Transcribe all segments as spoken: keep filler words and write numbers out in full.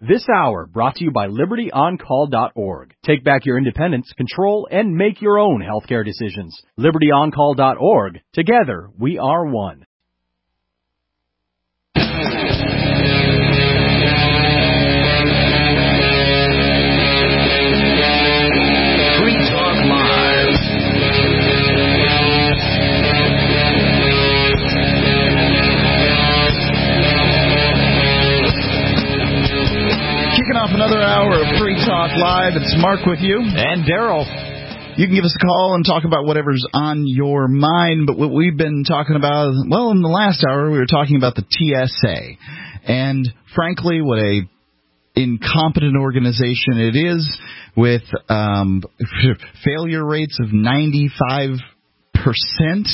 This hour brought to you by Liberty On Call dot org. Take back your independence, control, and make your own healthcare decisions. Liberty On Call dot org. Together, we are one. Off another hour of Free Talk Live. It's Mark with you. And Daryl. You can give us a call and talk about whatever's on your mind. But what we've been talking about, well, in the last hour, we were talking about the T S A. And frankly, what a incompetent organization it is with um, failure rates of ninety-five percent.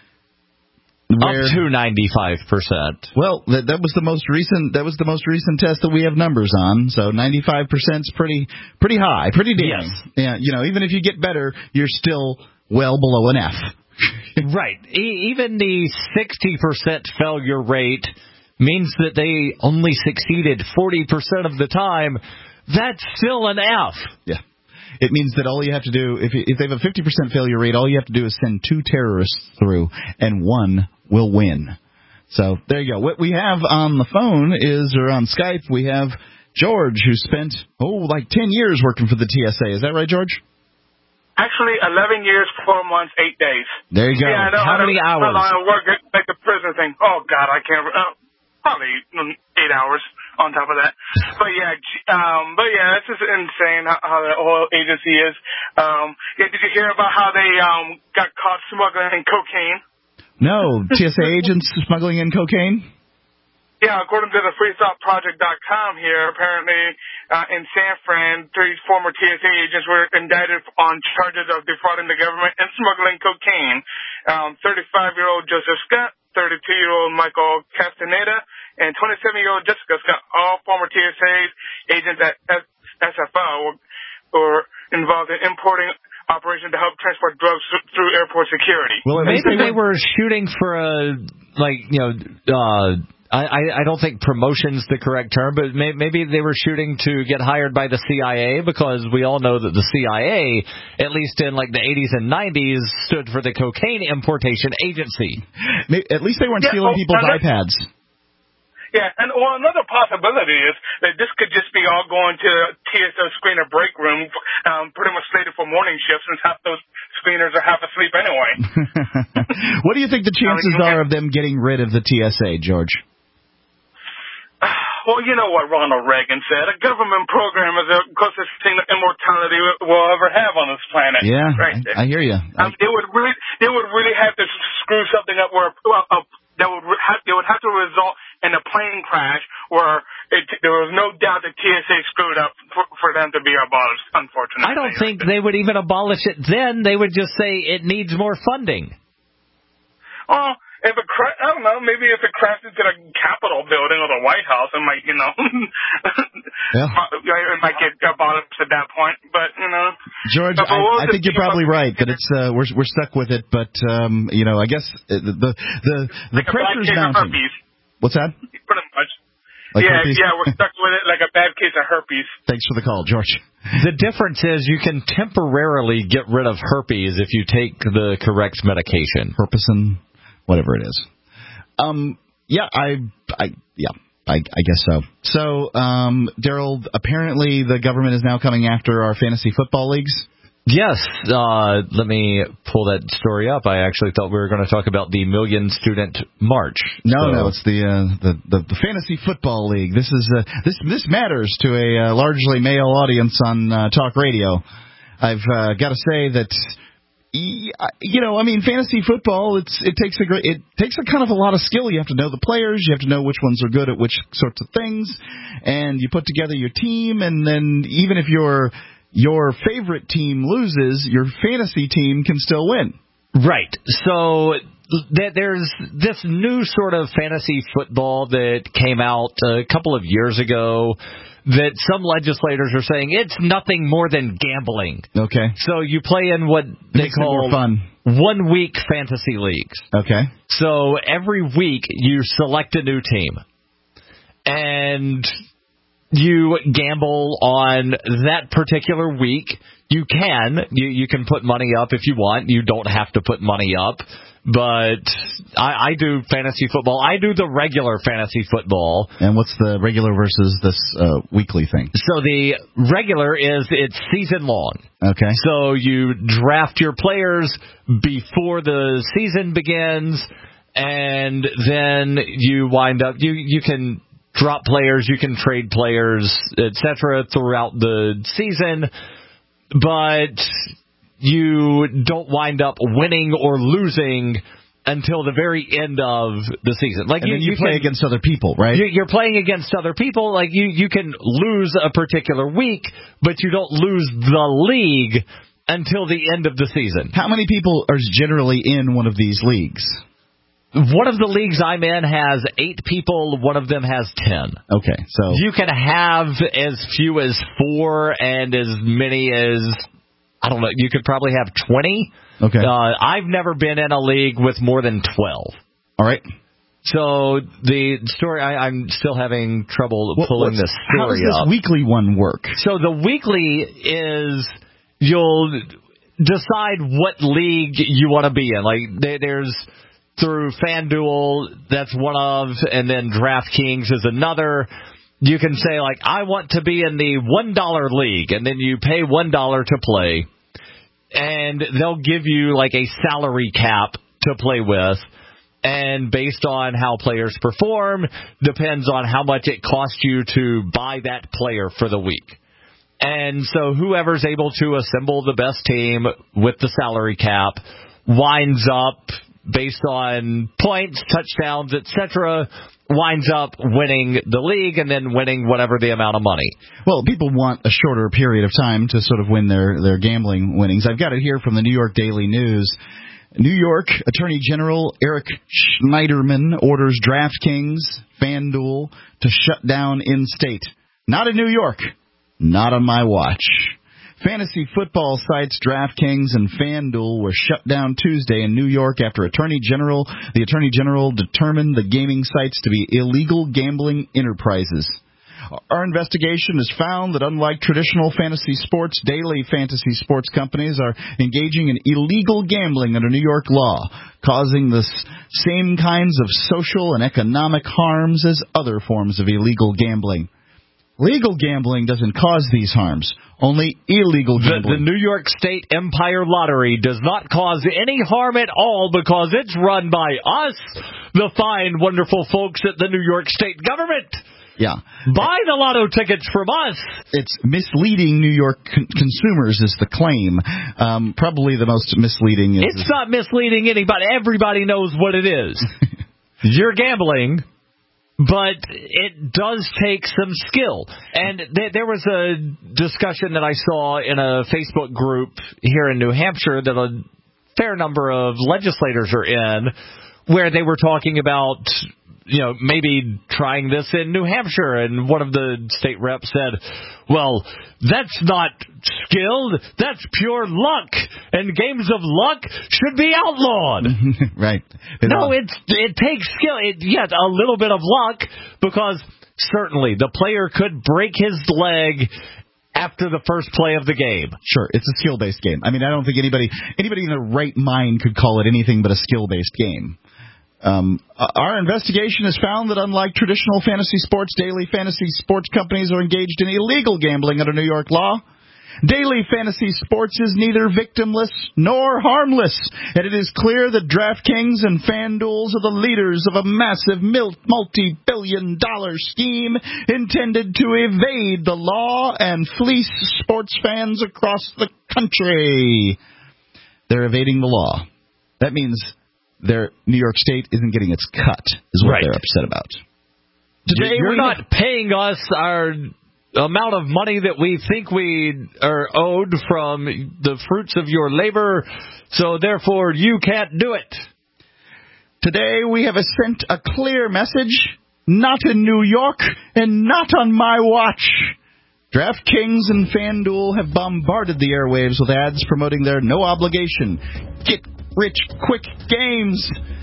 Where, Up to ninety-five percent. Well, that, that was the most recent. That was the most recent test that we have numbers on. So ninety-five percent is pretty, pretty high, pretty damn. Yes. Yeah, you know, even if you get better, you're still well below an F. Right. E- even the sixty percent failure rate means that they only succeeded forty percent of the time. That's still an F. Yeah. It means that all you have to do, if if they have a fifty percent failure rate, all you have to do is send two terrorists through, and one will win. So there you go. What we have on the phone is, or on Skype, we have George, who spent, oh, like ten years working for the T S A. Is that right, George? Actually, eleven years, four months, eight days. There you go. Yeah, I know how, how many hours? How long I work, like the prison thing. Oh, God, I can't. Uh, probably eight hours. On top of that, but yeah, um, but yeah, it's just insane how, how the oil agency is. Um, yeah, did you hear about how they um got caught smuggling cocaine? No, T S A agents smuggling in cocaine. Yeah, according to the free thought project dot com here, apparently uh, in San Fran, three former T S A agents were indicted on charges of defrauding the government and smuggling cocaine. Um, thirty-five-year-old Joseph Scott, thirty-two-year-old Michael Castaneda, and twenty-seven-year-old Jessica Scott, all former T S A agents at S F O, were, were involved in importing operation to help transport drugs through airport security. Well, maybe they were shooting for a, like, you know, uh, I, I don't think promotion's the correct term, but may, maybe they were shooting to get hired by the C I A, because we all know that the C I A, at least in like the eighties and nineties, stood for the Cocaine Importation Agency. At least they weren't yeah, stealing oh, people's iPads. Yeah, and well, another possibility is that this could just be all going to T S O screener break room, um, pretty much slated for morning shifts, since half those screeners are half asleep anyway. What do you think the chances are of them getting rid of the T S A, George? Well, you know what Ronald Reagan said. A government program is the closest thing to immortality we'll ever have on this planet. Yeah, right I, I hear you. I... Um, they would really, they would really have to screw something up where well, uh, that would have, they would have to result in a plane crash where it, there was no doubt that T S A screwed up for, for them to be abolished. Unfortunately, I don't think they would even abolish it then. They would just say it needs more funding. Well, if it cra- I don't know, maybe if it crashed into the Capitol building or the White House, it might, you know, yeah. it might get abolished at that point. But you know, George, I, I think you're probably right that it's uh, we're we're stuck with it. But um, you know, I guess the the the, the like pressure's mounting. What's that? Pretty much. Like yeah, herpes? yeah, we're stuck with it like a bad case of herpes. Thanks for the call, George. The difference is you can temporarily get rid of herpes if you take the correct medication. Herpesine, whatever it is. Um, yeah, I, I, yeah, I, I guess so. So, um, Daryl, apparently the government is now coming after our fantasy football leagues. Yes, uh, let me pull that story up. I actually thought we were going to talk about the Million Student March. No, so. no, it's the, uh, the the the fantasy football league. This is uh, this this matters to a uh, largely male audience on uh, talk radio. I've uh, got to say that. You know, I mean, fantasy football, it's it takes a great, it takes a kind of a lot of skill. You have to know the players, you have to know which ones are good at which sorts of things, and you put together your team, and then even if your your favorite team loses, your fantasy team can still win. Right. So there's this new sort of fantasy football that came out a couple of years ago that some legislators are saying it's nothing more than gambling. Okay. So you play in what they Makes call it more fun. one-week fantasy leagues. Okay. So every week you select a new team. And you gamble on that particular week. You can. You, you can put money up if you want. You don't have to put money up. But I, I do fantasy football. I do the regular fantasy football. And what's the regular versus this uh, weekly thing? So the regular is it's season long. Okay. So you draft your players before the season begins, and then you wind up, you, you can drop players, you can trade players, et cetera throughout the season, but you don't wind up winning or losing until the very end of the season. Like and you, then you, you play can, against other people, right? You, you're playing against other people. Like you, you can lose a particular week, but you don't lose the league until the end of the season. How many people are generally in one of these leagues? One of the leagues I'm in has eight people. One of them has ten. Okay, so you can have as few as four and as many as, I don't know, you could probably have twenty. Okay. Uh, I've never been in a league with more than twelve. All right. So the story, I, I'm still having trouble what, pulling this story up. How does this up. weekly one work? So the weekly is you'll decide what league you want to be in. Like there, there's through FanDuel, that's one of, and then DraftKings is another. You can say, like, I want to be in the one dollar league, and then you pay one dollar to play, and they'll give you, like, a salary cap to play with, and based on how players perform, depends on how much it costs you to buy that player for the week. And so whoever's able to assemble the best team with the salary cap winds up, based on points, touchdowns, et cetera, winds up winning the league and then winning whatever the amount of money. Well, people want a shorter period of time to sort of win their, their gambling winnings. I've got it here from the New York Daily News. New York Attorney General Eric Schneiderman orders DraftKings, FanDuel to shut down in-state. Not in New York. Not on my watch. Fantasy football sites DraftKings and FanDuel were shut down Tuesday in New York after Attorney General, the Attorney General determined the gaming sites to be illegal gambling enterprises. Our investigation has found that unlike traditional fantasy sports, daily fantasy sports companies are engaging in illegal gambling under New York law, causing the same kinds of social and economic harms as other forms of illegal gambling. Legal gambling doesn't cause these harms. Only illegal gambling. The, the New York State Empire Lottery does not cause any harm at all because it's run by us, the fine, wonderful folks at the New York State government. Yeah. Buy the lotto tickets from us. It's misleading New York con- consumers is the claim. Um, probably the most misleading is... It's not misleading anybody. Everybody knows what it is. You're gambling. But it does take some skill. And th- there was a discussion that I saw in a Facebook group here in New Hampshire that a fair number of legislators are in, where they were talking about, you know, maybe trying this in New Hampshire. And one of the state reps said, well, that's not skilled. That's pure luck. And games of luck should be outlawed. Right. It no, it's, it takes skill. It, yes, a little bit of luck, because certainly the player could break his leg after the first play of the game. Sure, it's a skill-based game. I mean, I don't think anybody anybody in their right mind could call it anything but a skill-based game. Um, our investigation has found that unlike traditional fantasy sports, daily fantasy sports companies are engaged in illegal gambling under New York law. Daily fantasy sports is neither victimless nor harmless, and it is clear that DraftKings and FanDuel are the leaders of a massive multi-billion dollar scheme intended to evade the law and fleece sports fans across the country. They're evading the law. That means their New York State isn't getting its cut, is what right. they're upset about. Today You're we not have... paying us our amount of money that we think we are owed from the fruits of your labor, so therefore you can't do it. Today we have sent a clear message, not in New York and not on my watch. DraftKings and FanDuel have bombarded the airwaves with ads promoting their no-obligation, get-rich-quick games.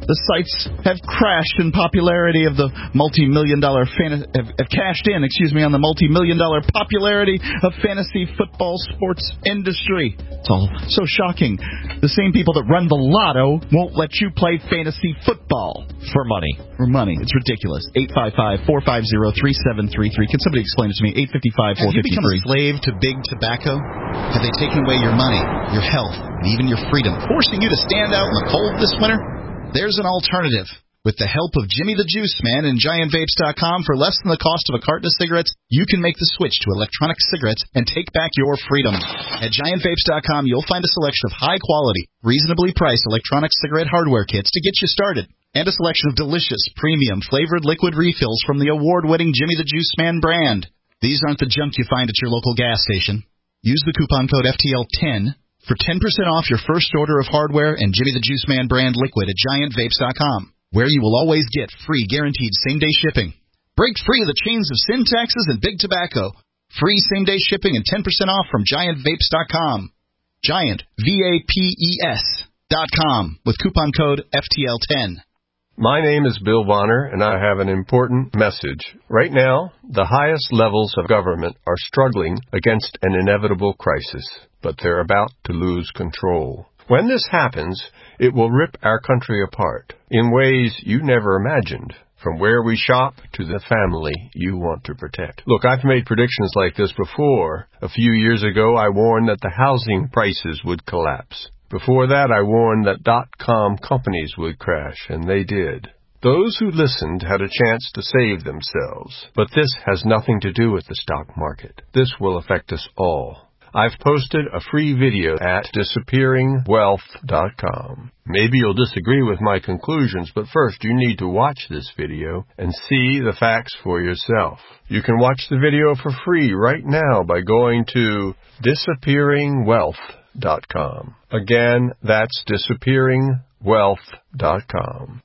The sites have crashed in popularity of the multi-million dollar fan- have, have cashed in, excuse me, on the multi-million dollar popularity of fantasy football sports industry. It's all so shocking. The same people that run the lotto won't let you play fantasy football for money. For money, it's ridiculous. eight five five, four five zero, three seven three three. Can somebody explain it to me? eight five five, four five three. Have you become a slave to big tobacco? Have they taken away your money, your health, and even your freedom, forcing you to stand out in the cold this winter? There's an alternative. With the help of Jimmy the Juice Man and Giant Vapes dot com, for less than the cost of a carton of cigarettes, you can make the switch to electronic cigarettes and take back your freedom. At Giant Vapes dot com, you'll find a selection of high-quality, reasonably priced electronic cigarette hardware kits to get you started, and a selection of delicious, premium, flavored liquid refills from the award-winning Jimmy the Juice Man brand. These aren't the junk you find at your local gas station. Use the coupon code F T L ten for ten percent off your first order of hardware and Jimmy the Juice Man brand liquid at Giant Vapes dot com, where you will always get free guaranteed same-day shipping. Break free of the chains of sin taxes and big tobacco. Free same-day shipping and ten percent off from Giant Vapes dot com. Giant, V A P E S dot com with coupon code F T L ten. My name is Bill Bonner, and I have an important message. Right now, the highest levels of government are struggling against an inevitable crisis, but they're about to lose control. When this happens, it will rip our country apart in ways you never imagined, from where we shop to the family you want to protect. Look, I've made predictions like this before. A few years ago, I warned that the housing prices would collapse. Before that, I warned that dot-com companies would crash, and they did. Those who listened had a chance to save themselves. But this has nothing to do with the stock market. This will affect us all. I've posted a free video at disappearing wealth dot com. Maybe you'll disagree with my conclusions, but first you need to watch this video and see the facts for yourself. You can watch the video for free right now by going to disappearing wealth dot com. Again, that's disappearing wealth dot com.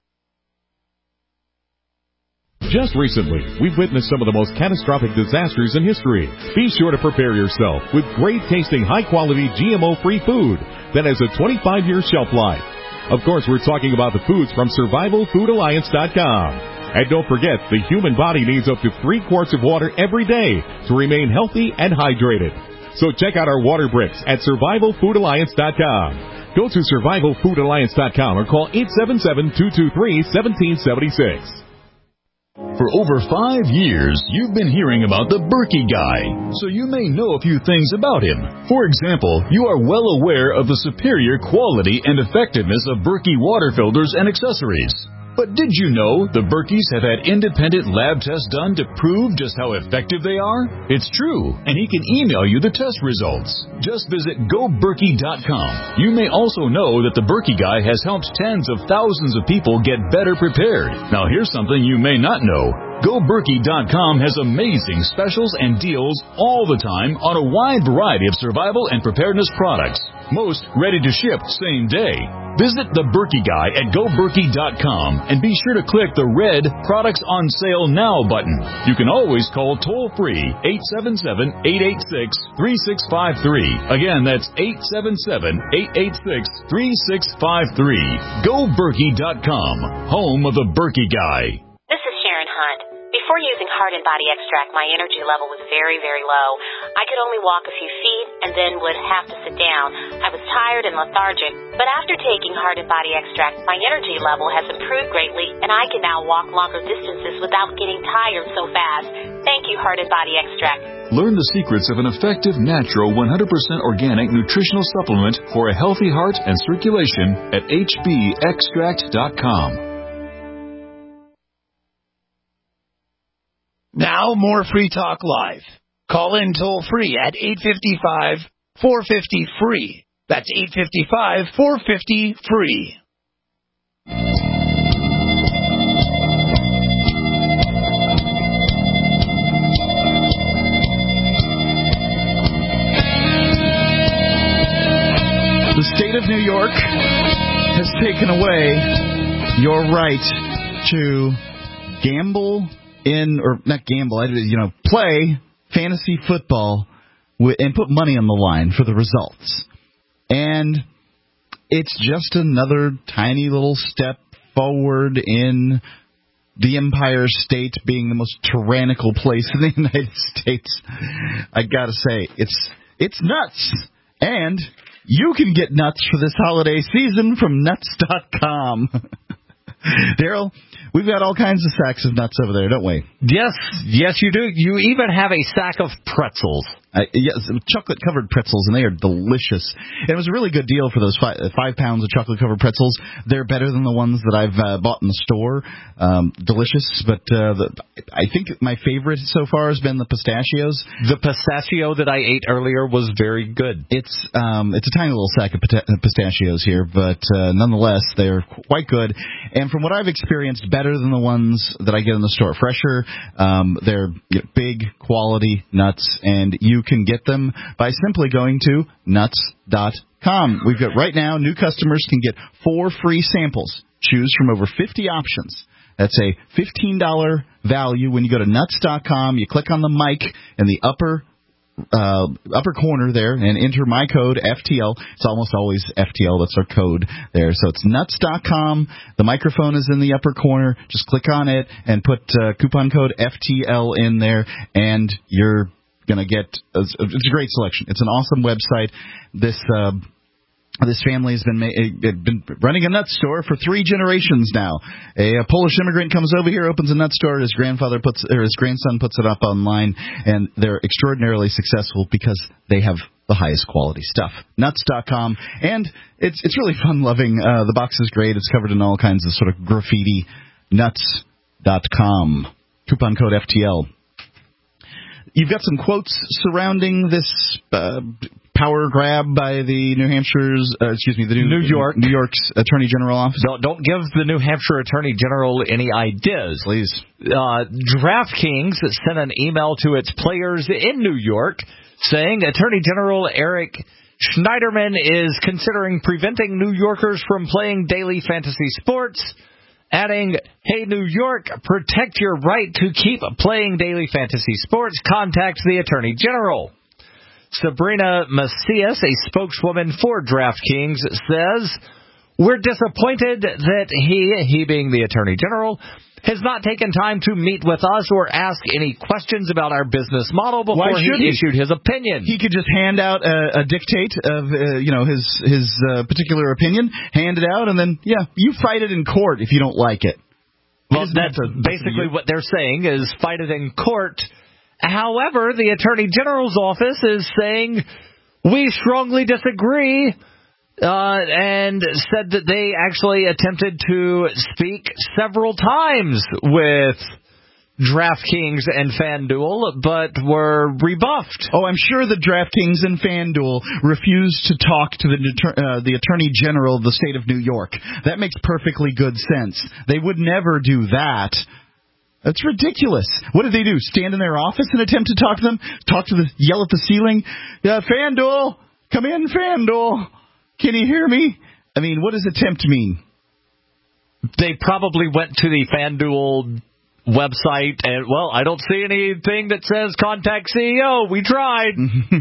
Just recently, we've witnessed some of the most catastrophic disasters in history. Be sure to prepare yourself with great-tasting, high-quality, G M O-free food that has a twenty-five year shelf life. Of course, we're talking about the foods from survival food alliance dot com. And don't forget, the human body needs up to three quarts of water every day to remain healthy and hydrated. So check out our water bricks at survival food alliance dot com. Go to survival food alliance dot com or call eight seven seven, two two three, one seven seven six. For over five years, you've been hearing about the Berkey Guy, so you may know a few things about him. For example, you are well aware of the superior quality and effectiveness of Berkey water filters and accessories. But did you know the Berkeys have had independent lab tests done to prove just how effective they are? It's true, and he can email you the test results. Just visit go berkey dot com. You may also know that the Berkey Guy has helped tens of thousands of people get better prepared. Now here's something you may not know. go berkey dot com has amazing specials and deals all the time on a wide variety of survival and preparedness products. Most ready to ship same day. Visit the Berkey Guy at go berkey dot com and be sure to click the red Products on Sale Now button. You can always call toll-free eight seven seven, eight eight six, three six five three. Again, that's eight seven seven, eight eight six, three six five three. go berkey dot com, home of the Berkey Guy. This is Sharon Hunt. Before using Heart and Body Extract, my energy level was very, very low. I could only walk a few feet and then would have to sit down. I was tired and lethargic. But after taking Heart and Body Extract, my energy level has improved greatly, and I can now walk longer distances without getting tired so fast. Thank you, Heart and Body Extract. Learn the secrets of an effective, natural, one hundred percent organic nutritional supplement for a healthy heart and circulation at H B extract dot com. Now, more Free Talk Live. Call in toll-free at eight five five, four five zero, free. That's eight five five, four five zero, free. The state of New York has taken away your right to gamble in, or not gamble, you know, play fantasy football and put money on the line for the results. And it's just another tiny little step forward in the Empire State being the most tyrannical place in the United States. I gotta say, it's it's nuts. And you can get nuts for this holiday season from nuts dot com. Daryl, we've got all kinds of sacks of nuts over there, don't we? Yes, yes, you do. You even have a sack of pretzels. Uh, yes, chocolate-covered pretzels, and they are delicious. And it was a really good deal for those five, five pounds of chocolate-covered pretzels. They're better than the ones that I've uh, bought in the store. Um, delicious, but uh, the, I think my favorite so far has been the pistachios. The pistachio that I ate earlier was very good. It's um, it's a tiny little sack of pita- pistachios here, but uh, nonetheless, they're quite good. And from what I've experienced, better than the ones that I get in the store. Fresher, um, they're you know, big, quality nuts, and you can get them by simply going to nuts dot com. We've got right now, new customers can get four free samples. Choose from over fifty options. That's a fifteen dollars value when you go to nuts dot com. You click on the mic in the upper uh, upper corner there and enter my code F T L. It's almost always F T L. That's our code there. So it's nuts dot com. The microphone is in the upper corner. Just click on it and put uh, coupon code F T L in there, and you're going to get – it's a great selection. It's an awesome website. This uh, this family has been ma- been running a nut store for three generations now. A, a Polish immigrant comes over here, opens a nut store. His grandfather puts or his grandson puts it up online, and they're extraordinarily successful because they have the highest quality stuff. nuts dot com, and it's it's really fun loving. Uh, the box is great. It's covered in all kinds of sort of graffiti. nuts dot com. Coupon code F T L. You've got some quotes surrounding this uh, power grab by the New Hampshire's, uh, excuse me, the New, New York, New York's Attorney General office. Don't, don't give the New Hampshire Attorney General any ideas, please. Uh, DraftKings sent an email to its players in New York saying Attorney General Eric Schneiderman is considering preventing New Yorkers from playing daily fantasy sports. Adding, hey, New York, protect your right to keep playing daily fantasy sports. Contact the Attorney General. Sabrina Macias, a spokeswoman for DraftKings, says, we're disappointed that he, he being the Attorney General, has not taken time to meet with us or ask any questions about our business model before he, he issued his opinion. He could just hand out a, a dictate of, uh, you know, his his uh, particular opinion, hand it out, and then, yeah, you fight it in court if you don't like it. Well, that's basically what they're saying is fight it in court. However, the Attorney General's office is saying we strongly disagree. Uh, and said that they actually attempted to speak several times with DraftKings and FanDuel, but were rebuffed. Oh, I'm sure the DraftKings and FanDuel refused to talk to the uh, the Attorney General of the state of New York. That makes perfectly good sense. They would never do that. That's ridiculous. What did they do? Stand in their office and attempt to talk to them? Talk to the yell at the ceiling? Yeah, FanDuel, come in, FanDuel. Can you hear me? I mean, what does attempt mean? They probably went to the FanDuel website and, well, I don't see anything that says contact C E O. We tried.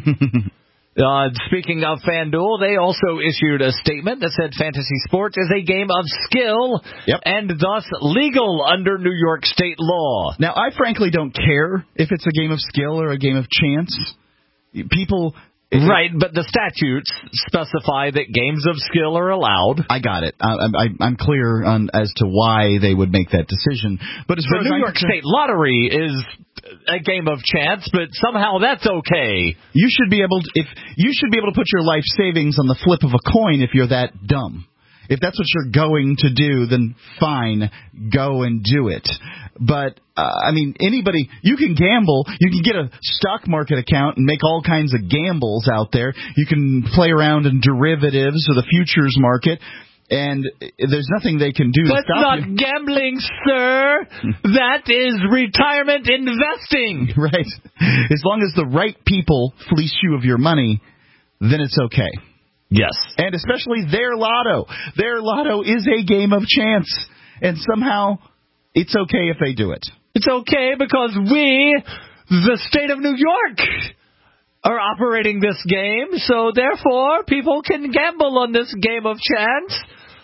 uh, speaking of FanDuel, they also issued a statement that said fantasy sports is a game of skill yep. and thus legal under New York state law. Now, I frankly don't care if it's a game of skill or a game of chance. People... Right, but the statutes specify that games of skill are allowed. I got it. I, I, I'm clear on as to why they would make that decision. But as the far as New I'm York concerned, State Lottery is a game of chance, but somehow that's okay. You should be able to, if you should be able to put your life savings on the flip of a coin if you're that dumb. If that's what you're going to do, then fine, go and do it. But, uh, I mean, anybody, you can gamble. You can get a stock market account and make all kinds of gambles out there. You can play around in derivatives or the futures market, and there's nothing they can do to That's stop not you. gambling, sir. That is retirement investing. Right. As long as the right people fleece you of your money, then it's okay. Yes. And especially their lotto. Their lotto is a game of chance. And somehow it's okay if they do it. It's okay because we, the state of New York, are operating this game. So therefore, people can gamble on this game of chance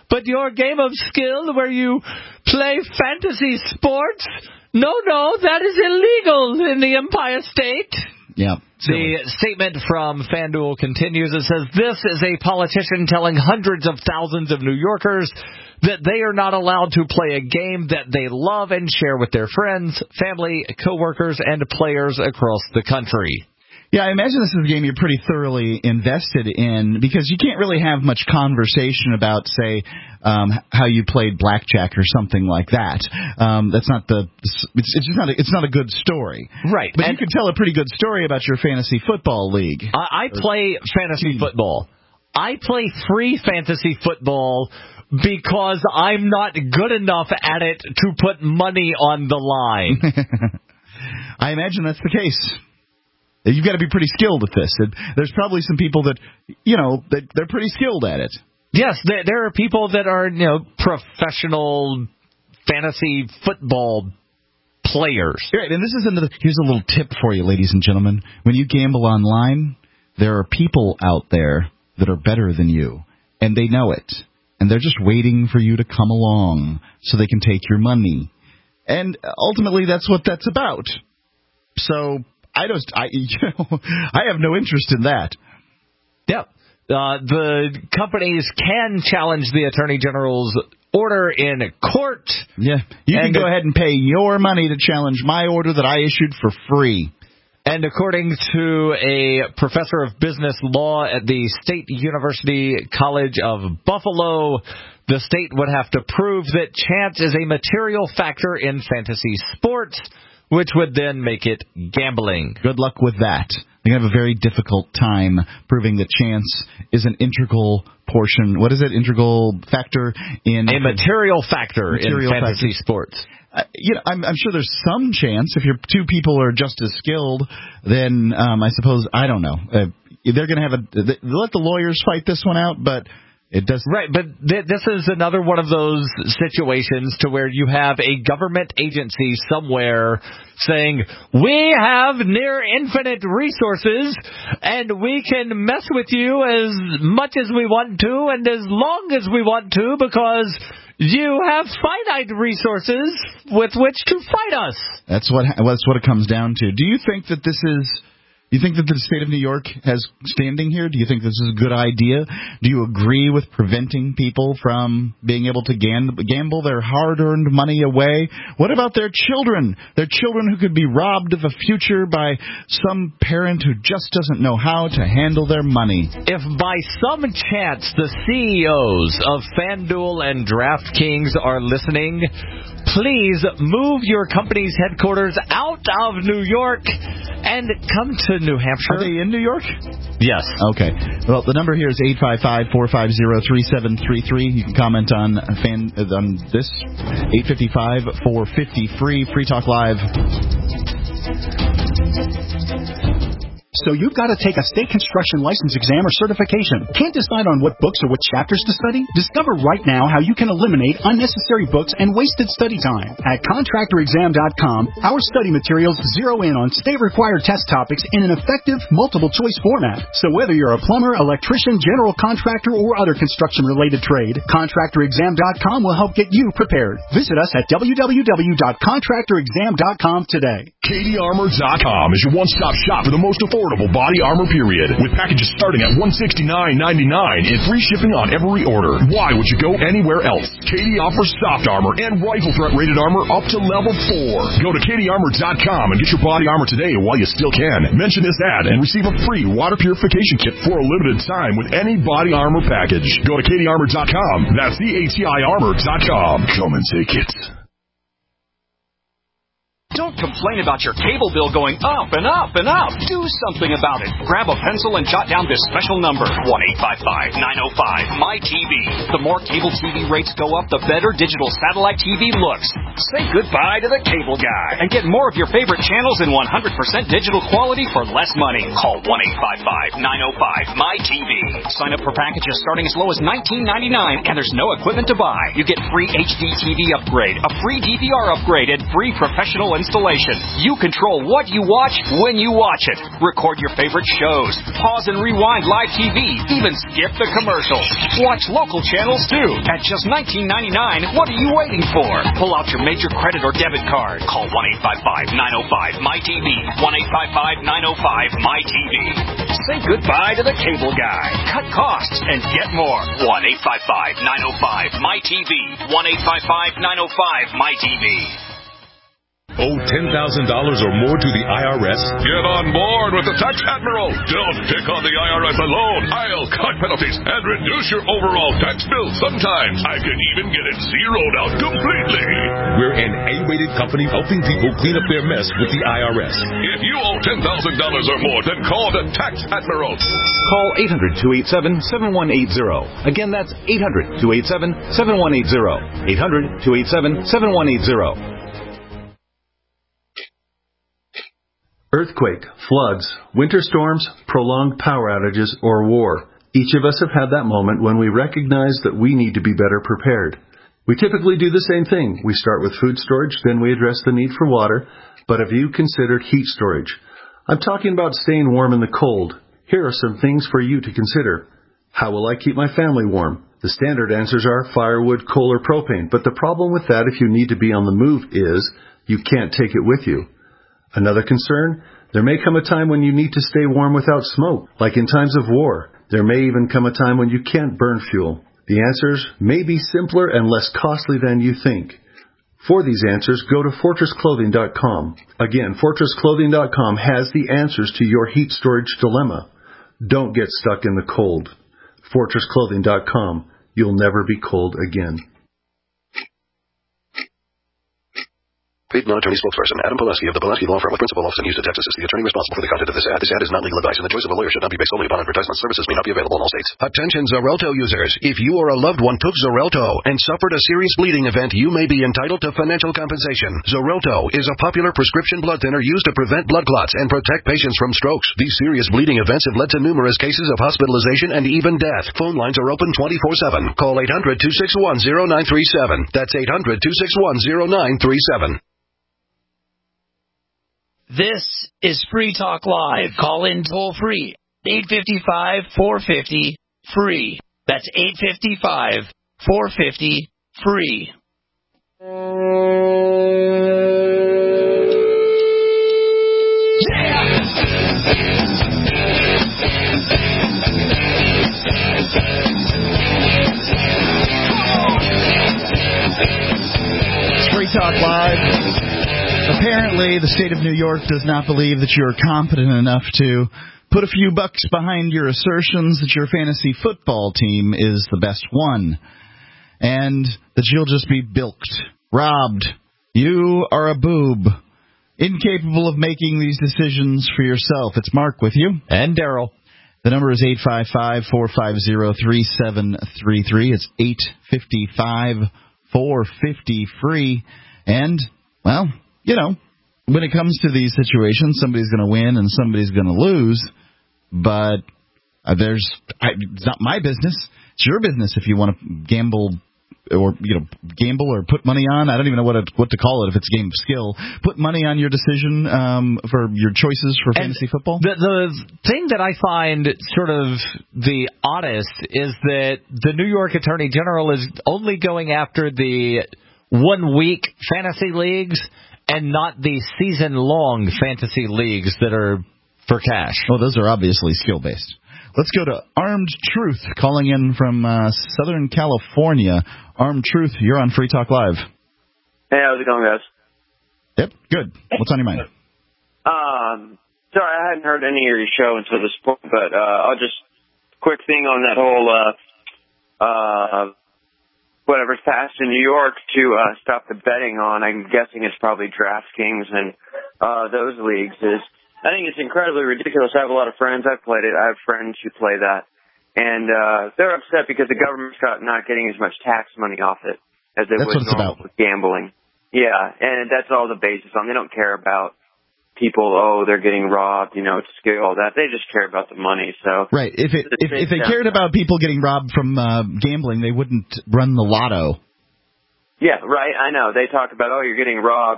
But your game of skill where you play fantasy sports, no, no, that is illegal in the Empire State. Yeah. The statement from FanDuel continues. It says, this is a politician telling hundreds of thousands of New Yorkers that they are not allowed to play a game that they love and share with their friends, family, coworkers, and players across the country. Yeah, I imagine this is a game you're pretty thoroughly invested in because you can't really have much conversation about, say, um, how you played blackjack or something like that. Um, that's not the. It's, it's just not. A, it's not a good story, right? But and you can tell a pretty good story about your fantasy football league. I, I play fantasy team. football. I play free fantasy football because I'm not good enough at it to put money on the line. I imagine that's the case. You've got to be pretty skilled at this. There's probably some people that, you know, that they're pretty skilled at it. Yes, there, there are people that are, you know, professional fantasy football players. Right, and this is another. Here's a little tip for you, ladies and gentlemen. When you gamble online, there are people out there that are better than you, and they know it, and they're just waiting for you to come along so they can take your money. And ultimately, that's what that's about. So. I just, I, you know, I have no interest in that. Yep. Uh, the companies can challenge the Attorney General's order in court. Yeah. You can go ahead and pay your money to challenge my order that I issued for free. And according to a professor of business law at the State University College of Buffalo, the state would have to prove that chance is a material factor in fantasy sports, which would then make it gambling. Good luck with that. You're going to have a very difficult time proving that chance is an integral portion. What is it? Integral factor in... A material factor material in fantasy factor. sports. Uh, you know, I'm, I'm sure there's some chance. If your two people are just as skilled, then um, I suppose, I don't know. Uh, they're going to have a... They, let the lawyers fight this one out, but... It does right, but th- this is another one of those situations to where you have a government agency somewhere saying, we have near infinite resources and we can mess with you as much as we want to and as long as we want to because you have finite resources with which to fight us. That's what that's what it comes down to. Do you think that this is... You think that the state of New York has standing here? Do you think this is a good idea? Do you agree with preventing people from being able to gamble their hard-earned money away? What about their children? Their children who could be robbed of a future by some parent who just doesn't know how to handle their money. If by some chance the C E Os of FanDuel and DraftKings are listening, please move your company's headquarters out of New York and come to New Hampshire. Are they in New York? Yes. Okay. Well, the number here is eight five five, four five zero, three seven three three. You can comment on fan on this. eight five five, four five zero, free. Free Talk Live. So you've got to take a state construction license exam or certification. Can't decide on what books or what chapters to study? Discover right now how you can eliminate unnecessary books and wasted study time. At contractor exam dot com, our study materials zero in on state-required test topics in an effective, multiple-choice format. So whether you're a plumber, electrician, general contractor, or other construction-related trade, contractor exam dot com will help get you prepared. Visit us at w w w dot contractor exam dot com today. Katie Armor dot com is your one-stop shop for the most affordable body armor period, with packages starting at one hundred sixty-nine ninety-nine and free shipping on every order. Why would you go anywhere else? Katie offers soft armor and rifle threat rated armor up to level four. Go to Katie Armor dot com and get your body armor today while you still can. Mention this ad and receive a free water purification kit for a limited time with any body armor package. Go to Katie Armor dot com. That's C A T I Armor dot com. Come and take it. Don't complain about your cable bill going up and up and up. Do something about it. Grab a pencil and jot down this special number, one eight five five, nine oh five, M Y T V. The more cable T V rates go up, the better digital satellite T V looks. Say goodbye to the cable guy and get more of your favorite channels in one hundred percent digital quality for less money. Call one eight five five, nine oh five, M Y T V. Sign up for packages starting as low as nineteen ninety-nine, and there's no equipment to buy. You get free H D T V upgrade, a free D V R upgrade, and free professional and installation. You control what you watch when you watch it. Record your favorite shows. Pause and rewind live T V. Even skip the commercials. Watch local channels too. At just nineteen ninety-nine dollars, what are you waiting for? Pull out your major credit or debit card. Call one eight five five, nine oh five, M Y T V. one eight five five, nine oh five, M Y T V. Say goodbye to the cable guy. Cut costs and get more. one eight five five, nine oh five, M Y T V. one eight five five, nine oh five, M Y T V. Owe ten thousand dollars or more to the I R S? Get on board with the Tax Admiral. Don't pick on the I R S alone. I'll cut penalties and reduce your overall tax bill. Sometimes I can even get it zeroed out completely. We're an A-rated company helping people clean up their mess with the I R S. If you owe ten thousand dollars or more, then call the Tax Admiral. Call eight hundred, two eight seven, seven one eight zero. Again, that's eight hundred, two eight seven, seven one eight zero. eight hundred, two eight seven, seven one eight zero. Earthquake, floods, winter storms, prolonged power outages, or war. Each of us have had that moment when we recognize that we need to be better prepared. We typically do the same thing. We start with food storage, then we address the need for water. But have you considered heat storage? I'm talking about staying warm in the cold. Here are some things for you to consider. How will I keep my family warm? The standard answers are firewood, coal, or propane. But the problem with that if you need to be on the move is you can't take it with you. Another concern, there may come a time when you need to stay warm without smoke, like in times of war. There may even come a time when you can't burn fuel. The answers may be simpler and less costly than you think. For these answers, go to fortress clothing dot com. Again, fortress clothing dot com has the answers to your heat storage dilemma. Don't get stuck in the cold. fortress clothing dot com. You'll never be cold again. Paid non-attorney spokesperson Adam Pulaski of the Pulaski Law Firm with principal office in Houston, Texas is the attorney responsible for the content of this ad. This ad is not legal advice, and the choice of a lawyer should not be based solely upon advertisement. Services may not be available in all states. Attention Xarelto users. If you or a loved one took Xarelto and suffered a serious bleeding event, you may be entitled to financial compensation. Xarelto is a popular prescription blood thinner used to prevent blood clots and protect patients from strokes. These serious bleeding events have led to numerous cases of hospitalization and even death. Phone lines are open twenty-four seven. Call eight hundred, two six one, zero nine three seven. That's eight hundred, two six one, zero nine three seven. This is Free Talk Live. Call in toll free. eight five five, four five zero, free. That's eight five five, four five zero, free. It's Free Talk Live. Apparently, the state of New York does not believe that you're competent enough to put a few bucks behind your assertions that your fantasy football team is the best one, and that you'll just be bilked, robbed. You are a boob, incapable of making these decisions for yourself. It's Mark with you. And Daryl. The number is eight five five, four five zero, three seven three three. It's eight five five, four five zero, free. And, well, you know, when it comes to these situations, somebody's going to win and somebody's going to lose. But uh, there's I, it's not my business. It's your business if you want to gamble or, you know, gamble or put money on. I don't even know what to, what to call it if it's a game of skill. Put money on your decision um, for your choices for fantasy and football. The, the thing that I find sort of the oddest is that the New York Attorney General is only going after the one-week fantasy leagues and not the season-long fantasy leagues that are for cash. Well, those are obviously skill-based. Let's go to Armed Truth, calling in from uh, Southern California. Armed Truth, you're on Free Talk Live. Hey, how's it going, guys? Yep, good. What's on your mind? Um, sorry, I hadn't heard any of your show until this point, but uh, I'll just, quick thing on that whole, uh, uh, whatever's passed in New York to uh, stop the betting on, I'm guessing it's probably DraftKings and uh, those leagues, is I think it's incredibly ridiculous. I have a lot of friends. I've played it. I have friends who play that. And uh, they're upset because the government's got not getting as much tax money off it as they That's would what it's normal about. with gambling. Yeah, and that's all the basis on. They don't care about people, oh, they're getting robbed, you know, to scale all that. They just care about the money. So Right. If it if, if they cared about people getting robbed from uh, gambling, they wouldn't run the lotto. Yeah, right. I know. They talk about, oh, you're getting robbed. It's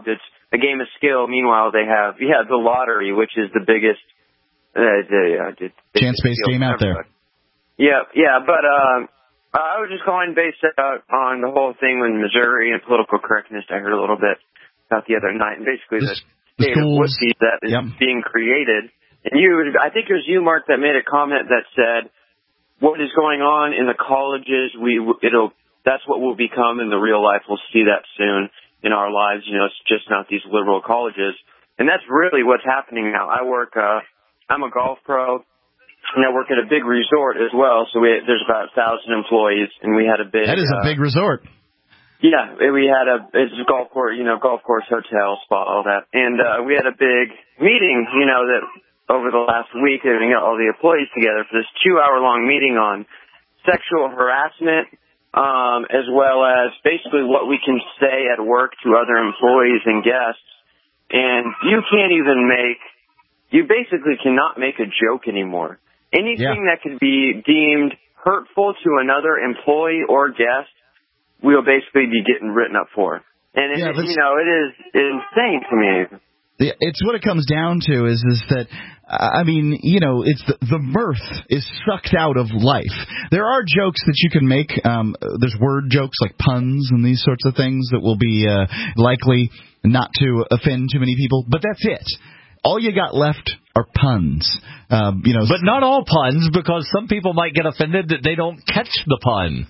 a game of skill. Meanwhile, they have yeah the lottery, which is the biggest uh, the, uh, the chance-based game out there. Yeah, yeah, but um, I was just calling based out on the whole thing with Missouri and political correctness. I heard a little bit about the other night, and basically the, the state of would-be that is yep. being created. And you, I think it was you, Mark, that made a comment that said, "What is going on in the colleges? We it'll that's what we'll become in the real life. We'll see that soon in our lives. You know, it's just not these liberal colleges." And that's really what's happening now. I work. Uh, I'm a golf pro. And I work at a big resort as well, so we, there's about a thousand employees, and we had a big... That is a uh, big resort. Yeah, we had a it's a golf course, you know, golf course, hotel, spa, all that. And uh, we had a big meeting, you know, that over the last week, and we got all the employees together for this two-hour-long meeting on sexual harassment, um, as well as basically what we can say at work to other employees and guests. And you can't even make... You basically cannot make a joke anymore. Anything yeah. that could be deemed hurtful to another employee or guest, we'll basically be getting written up for. And, yeah, it, you know, it is insane to me. It's what it comes down to is is that, I mean, you know, it's the, the mirth is sucked out of life. There are jokes that you can make. Um, there's word jokes like puns and these sorts of things that will be uh, likely not to offend too many people, but that's it. All you got left are puns, um, you know. But not all puns, because some people might get offended that they don't catch the pun.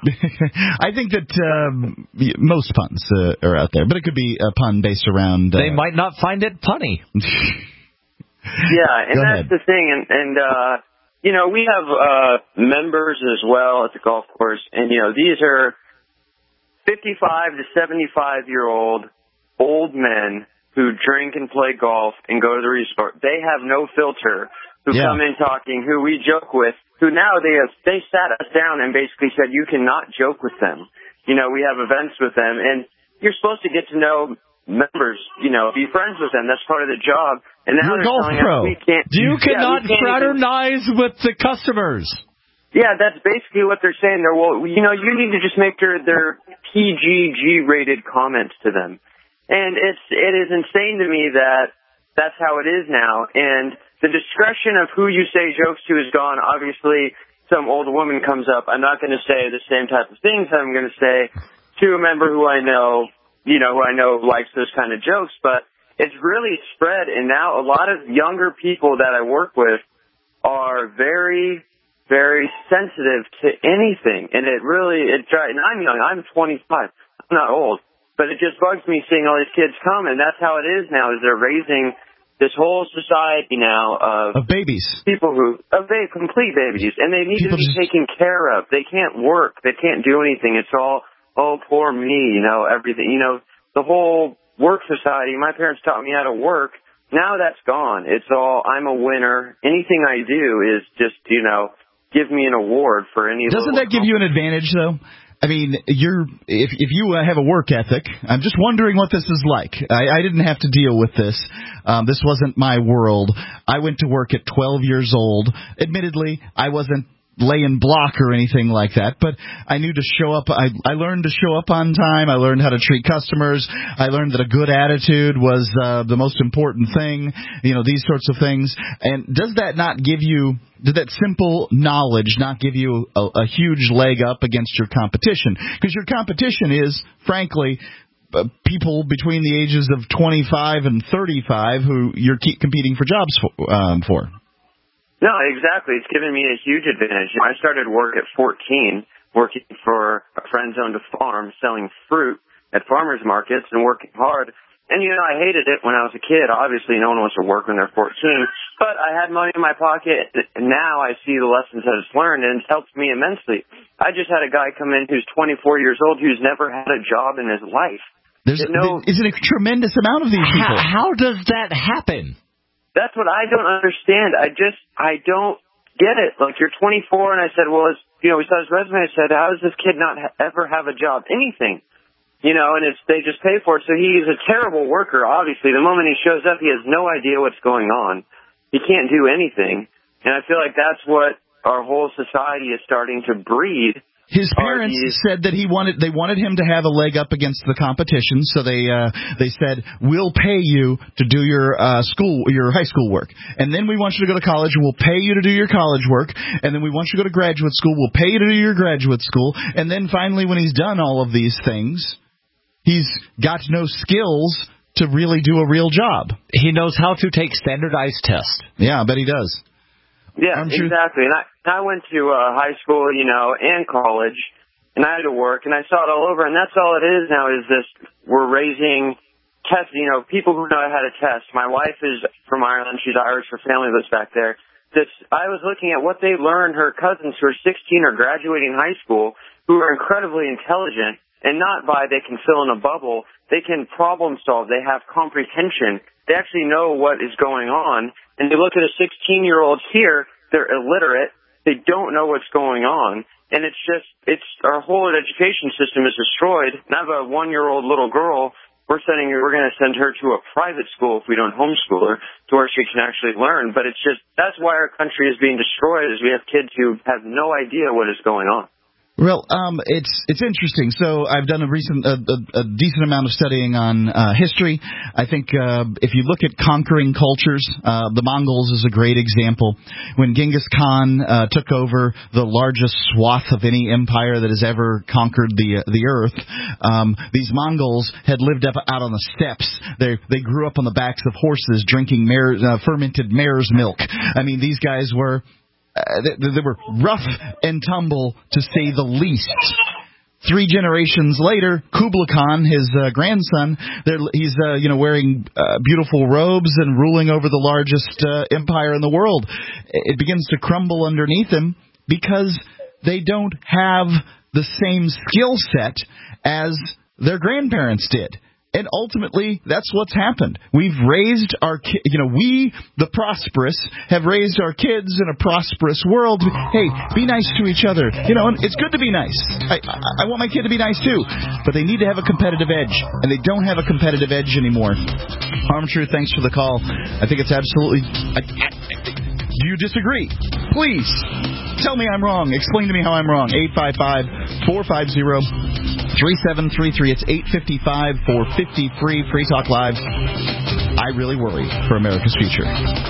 I think that um, most puns uh, are out there, but it could be a pun based around... Uh, they might not find it punny. Yeah, and Go that's ahead. the thing. And, and uh, you know, we have uh, members as well at the golf course, and, you know, these are fifty-five to seventy-five-year-old old men who drink and play golf and go to the resort. They have no filter, who yeah. come in talking, who we joke with, who now they have, they sat us down and basically said, you cannot joke with them. You know, we have events with them, and you're supposed to get to know members, you know, be friends with them. That's part of the job. And now you're a they're golf telling pro. us we can't. You cannot yeah, fraternize even, with the customers. Yeah, that's basically what they're saying. They're, well, you know, you need to just make their, their P G G-rated comments to them. And it's it is insane to me that that's how it is now. And the discretion of who you say jokes to is gone. Obviously, some old woman comes up. I'm not going to say the same type of things I'm going to say to a member who I know, you know, who I know likes those kind of jokes. But it's really spread. And now a lot of younger people that I work with are very, very sensitive to anything. And it really, it drives, and I'm young. I'm twenty-five. I'm not old. But it just bugs me seeing all these kids come, and that's how it is now, is they're raising this whole society now of... Of babies. People who... Of ba- complete babies. And they need people to be just... taken care of. They can't work. They can't do anything. It's all, oh, poor me, you know, everything. You know, the whole work society, my parents taught me how to work. Now that's gone. It's all, I'm a winner. Anything I do is just, you know, give me an award for any... Doesn't that give you an advantage, though? I mean, you're if if you uh, have a work ethic, I'm just wondering what this is like. I, I didn't have to deal with this. Um, this wasn't my world. I went to work at twelve years old. Admittedly, I wasn't laying block or anything like that, but I knew to show up. I, I learned to show up on time. I learned how to treat customers. I learned that a good attitude was uh, the most important thing, you know, these sorts of things. And does that not give you, did that simple knowledge not give you a, a huge leg up against your competition? Because your competition is, frankly, uh, people between the ages of twenty-five and thirty-five who you're keep competing for jobs for. Um, for. No, exactly. It's given me a huge advantage. I started work at fourteen, working for a friend-owned farm, selling fruit at farmers markets and working hard. And, you know, I hated it when I was a kid. Obviously, no one wants to work when they're fourteen. But I had money in my pocket, and now I see the lessons that it's learned, and it's helped me immensely. I just had a guy come in who's twenty-four years old who's never had a job in his life. There's no, there's a tremendous amount of these people. How, how does that happen? That's what I don't understand. I just, I don't get it. Like, you're twenty-four, and I said, well, it's, you know, we saw his resume. I said, how does this kid not ha- ever have a job? Anything. You know, and it's, they just pay for it. So he's a terrible worker, obviously. The moment he shows up, he has no idea what's going on. He can't do anything. And I feel like that's what our whole society is starting to breed His parents said that he wanted they wanted him to have a leg up against the competition, so they uh, they said, we'll pay you to do your uh, school your high school work, and then we want you to go to college. We'll pay you to do your college work, and then we want you to go to graduate school. We'll pay you to do your graduate school, and then finally, when he's done all of these things, he's got no skills to really do a real job. He knows how to take standardized tests. Yeah, I bet he does. Yeah, exactly. And I, I went to uh, high school, you know, and college, and I had to work, and I saw it all over, and that's all it is now is this, we're raising test, you know, people who know how to test. My wife is from Ireland. She's Irish. Her family lives back there. This, I was looking at what they learned, her cousins who are sixteen or graduating high school, who are incredibly intelligent, and not by they can fill in a bubble. They can problem solve. They have comprehension. They actually know what is going on. And you look at a sixteen-year-old here, they're illiterate. They don't know what's going on. And it's just, it's, our whole education system is destroyed. And I have a one-year-old little girl. We're sending, we're going to send her to a private school if we don't homeschool her to where she can actually learn. But it's just, that's why our country is being destroyed, is we have kids who have no idea what is going on. Well, um, it's it's interesting. So I've done a recent a, a, a decent amount of studying on uh, history. I think uh, if you look at conquering cultures, uh, the Mongols is a great example. When Genghis Khan uh, took over the largest swath of any empire that has ever conquered the the earth, um, these Mongols had lived up out on the steppes. They they grew up on the backs of horses, drinking mare, uh, fermented mare's milk. I mean, these guys were. Uh, they, they were rough and tumble, to say the least. Three generations later, Kublai Khan, his uh, grandson, he's uh, you know wearing uh, beautiful robes and ruling over the largest uh, empire in the world. It begins to crumble underneath him because they don't have the same skill set as their grandparents did. And ultimately, that's what's happened. We've raised our, ki- you know, we, the prosperous, have raised our kids in a prosperous world. Hey, be nice to each other. You know, and it's good to be nice. I, I, I want my kid to be nice too. But they need to have a competitive edge. And they don't have a competitive edge anymore. Armature, thanks for the call. I think it's absolutely... I, I, do you disagree? Please, tell me I'm wrong. Explain to me how I'm wrong. eight five five, four five zero, three seven three three. It's eight five five, four five zero, free, Free Talk Live. I really worry for America's future.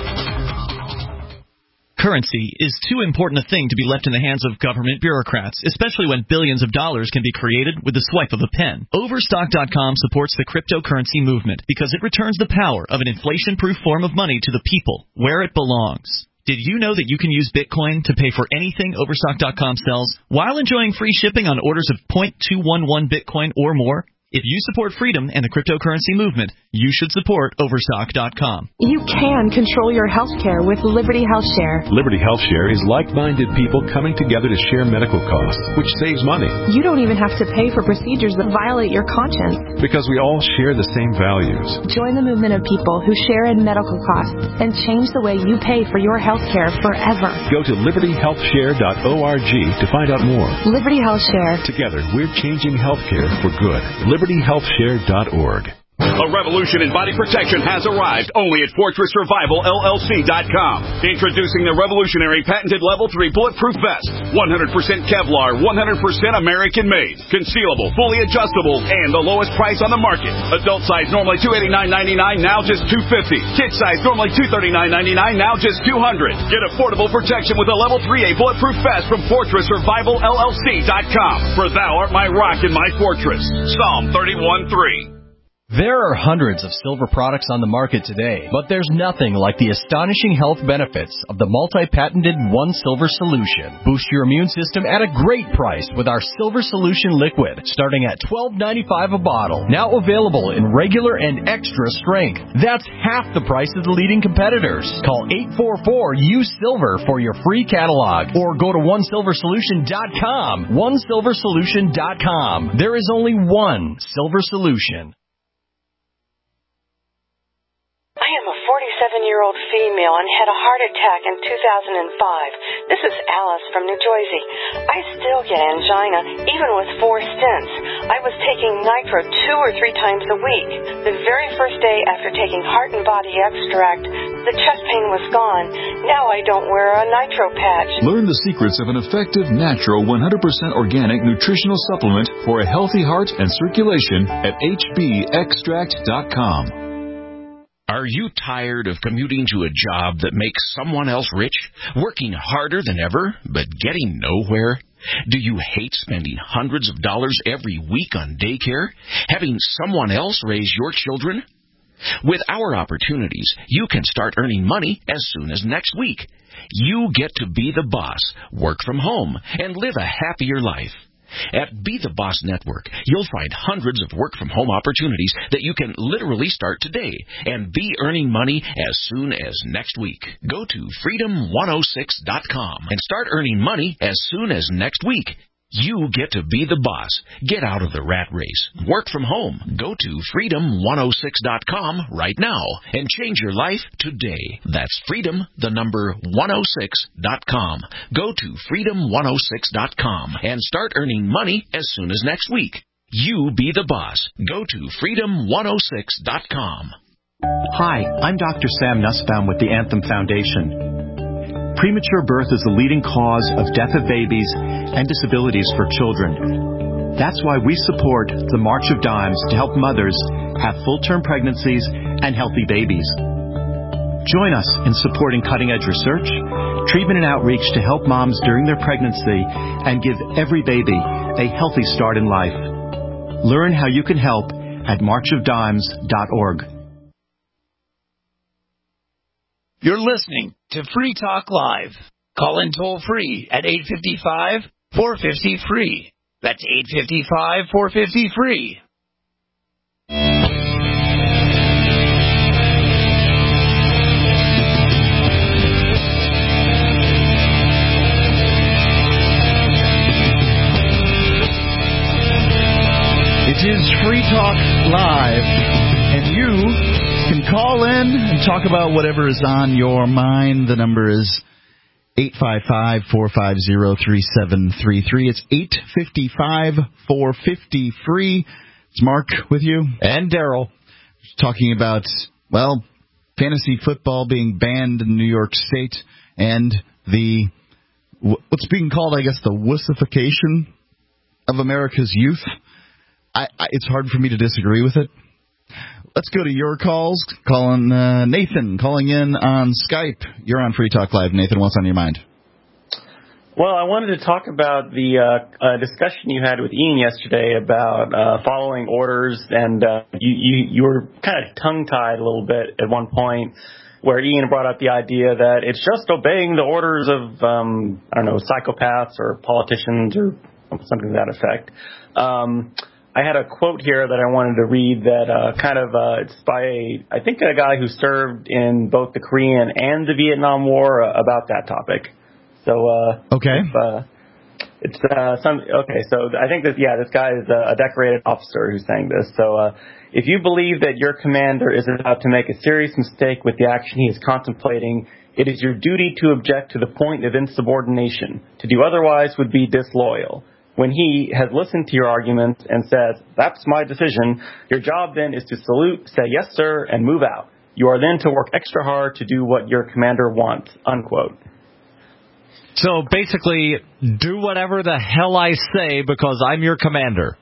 Currency is too important a thing to be left in the hands of government bureaucrats, especially when billions of dollars can be created with the swipe of a pen. Overstock dot com supports the cryptocurrency movement because it returns the power of an inflation-proof form of money to the people, where it belongs. Did you know that you can use Bitcoin to pay for anything Overstock dot com sells while enjoying free shipping on orders of zero point two one one Bitcoin or more? If you support freedom and the cryptocurrency movement, you should support Overstock dot com. You can control your health care with Liberty Health Share. Liberty Health Share is like-minded people coming together to share medical costs, which saves money. You don't even have to pay for procedures that violate your conscience. Because we all share the same values. Join the movement of people who share in medical costs and change the way you pay for your health care forever. Go to liberty health share dot org to find out more. Liberty Health Share. Together, we're changing health care for good. liberty health share dot org. A revolution in body protection has arrived only at Fortress Survival L L C dot com. Introducing the revolutionary patented Level three Bulletproof Vest. one hundred percent Kevlar, one hundred percent American-made. Concealable, fully adjustable, and the lowest price on the market. Adult size normally two hundred eighty-nine ninety-nine, now just two hundred fifty dollars. Kid size normally two hundred thirty-nine ninety-nine, now just two hundred dollars. Get affordable protection with a Level three A Bulletproof Vest from Fortress Survival L L C dot com. For thou art my rock and my fortress. Psalm thirty-one three. There are hundreds of silver products on the market today, but there's nothing like the astonishing health benefits of the multi-patented One Silver Solution. Boost your immune system at a great price with our Silver Solution Liquid, starting at twelve ninety-five a bottle. Now available in regular and extra strength. That's half the price of the leading competitors. Call eight four four U Silver for your free catalog, or go to one silver solution dot com. one silver solution dot com. There is only one Silver Solution. I am a forty-seven-year-old female and had a heart attack in two thousand five. This is Alice from New Jersey. I still get angina, even with four stents. I was taking nitro two or three times a week. The very first day after taking Heart and Body Extract, the chest pain was gone. Now I don't wear a nitro patch. Learn the secrets of an effective, natural, one hundred percent organic nutritional supplement for a healthy heart and circulation at H B extract dot com. Are you tired of commuting to a job that makes someone else rich, working harder than ever, but getting nowhere? Do you hate spending hundreds of dollars every week on daycare, having someone else raise your children? With our opportunities, you can start earning money as soon as next week. You get to be the boss, work from home, and live a happier life. At Be the Boss Network, you'll find hundreds of work-from-home opportunities that you can literally start today and be earning money as soon as next week. Go to freedom one oh six dot com and start earning money as soon as next week. You get to be the boss. Get out of the rat race. Work from home. Go to freedom one oh six dot com right now and change your life today. That's freedom, the number one oh six dot com. Go to freedom one oh six dot com and start earning money as soon as next week. You be the boss. Go to freedom one oh six dot com. Hi, I'm Doctor Sam Nussbaum with the Anthem Foundation. Premature birth is the leading cause of death of babies and disabilities for children. That's why we support the March of Dimes to help mothers have full-term pregnancies and healthy babies. Join us in supporting cutting-edge research, treatment and outreach to help moms during their pregnancy and give every baby a healthy start in life. Learn how you can help at march of dimes dot org. You're listening to Free Talk Live. Call in toll free at eight five five, four five zero, free. That's eight five five, four five zero, free. It is Free Talk Live, and you can call in and talk about whatever is on your mind. The number is eight five five, four five zero, three seven three three. It's eight five five, four five zero, free. It's Mark with you. And Daryl. Talking about, well, fantasy football being banned in New York State and the, what's being called, I guess, the wussification of America's youth. I, I, it's hard for me to disagree with it. Let's go to your calls. Calling uh, Nathan, calling in on Skype. You're on Free Talk Live. Nathan, what's on your mind? Well, I wanted to talk about the uh, uh, discussion you had with Ian yesterday about uh, following orders, and uh, you, you, you were kind of tongue-tied a little bit at one point where Ian brought up the idea that it's just obeying the orders of, um, I don't know, psychopaths or politicians or something to that effect. Um I had a quote here that I wanted to read that uh, kind of, uh, it's by, a, I think, a guy who served in both the Korean and the Vietnam War uh, about that topic. So, uh, okay. If, uh, it's, uh, some, okay, so I think that, yeah, this guy is a decorated officer who's saying this. So, uh, if you believe that your commander is about to make a serious mistake with the action he is contemplating, it is your duty to object to the point of insubordination. To do otherwise would be disloyal. When he has listened to your arguments and says, that's my decision, your job then is to salute, say yes, sir, and move out. You are then to work extra hard to do what your commander wants, unquote. So basically, do whatever the hell I say because I'm your commander.